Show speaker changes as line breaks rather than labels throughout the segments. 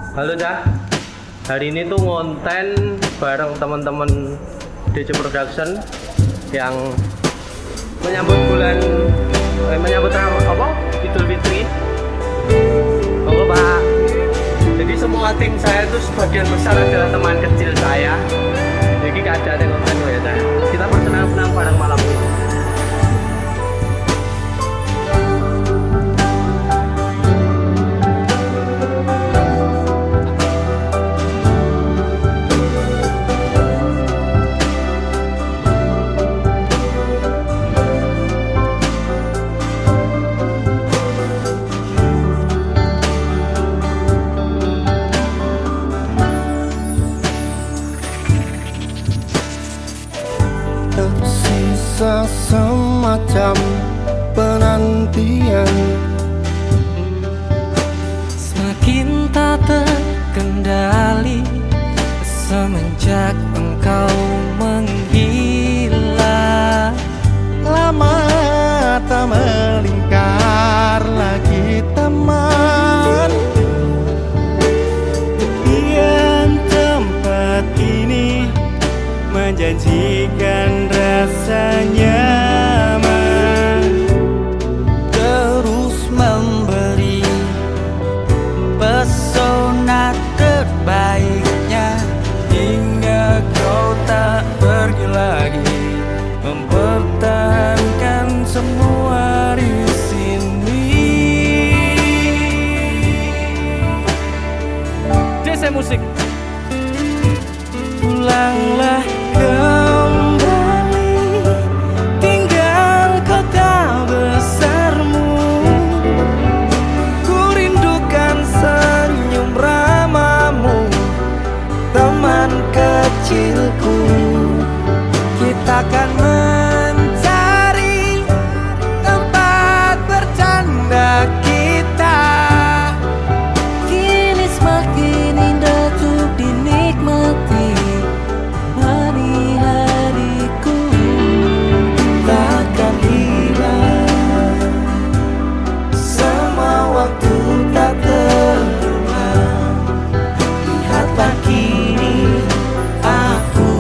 Halo Cah, hari ini tuh ngonten bareng teman-teman DC Production yang menyambut Idul Fitri. Monggo Pak. Jadi semua tim saya itu sebagian besar adalah teman kecil saya. Jadi gak ada yang ngonten ya Cah. Kita bersenang-senang bareng malam ini.
Tersisa semacam penantian,
semakin tak terkendali semenjak engkau menghilang.
lama tak melingkar lagi teman. Tepian tempat ini menjanjikan rasa nyaman,
Terus memberi pesona terbaiknya hingga kau tak pergi lagi, mempertahankan semua di sini. DC Musik. Pulanglah kembali, tinggal kota besarmu. Ku rindukan senyum ramamu, teman kecilku. Kita akan mencari tempat bercanda kita. Kini semakin indah untuk dinikmati. Mari hariku takkan hilang, semua waktu tak terulang. Lihatlah kini aku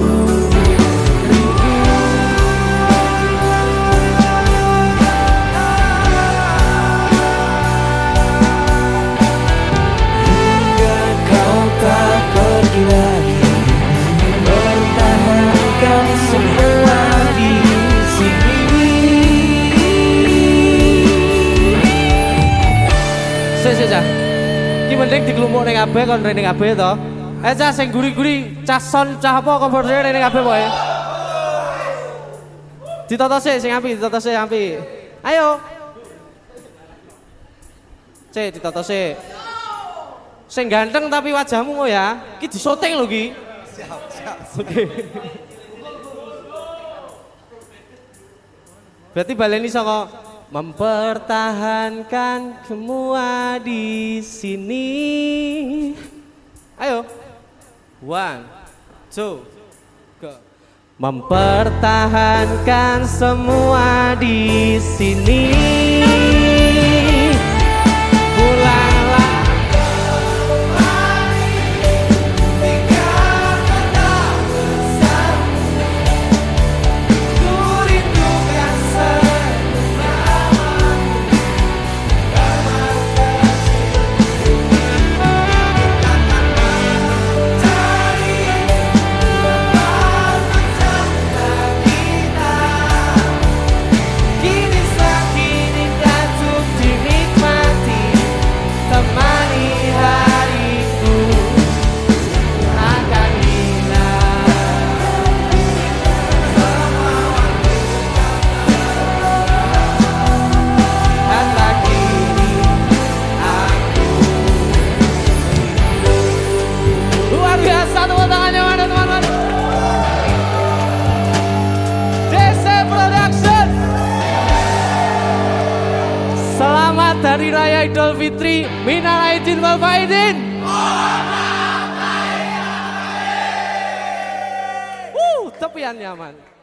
hingga kau tak pergi lagi, pertahankan semua di sini. Cah. Ki mending dikelumuk ning kabeh kon rene kabeh to. Cah sing guri-guri, cah son, cah apa komportane rene kabeh pokoke. Ditata sik sing apik, ditata sik apik. Ayo. Cek ditata sik. Sing ganteng tapi wajahmu kok ya. Ki disoting lho ki. Siap. Oke. Berarti baleni saka mempertahankan semua di sini. Ayo. 1, 2, go. Mempertahankan semua di sini. Pulanglah Hari Raya Idul Fitri, minal aidin wal faizin. Tepian nyaman.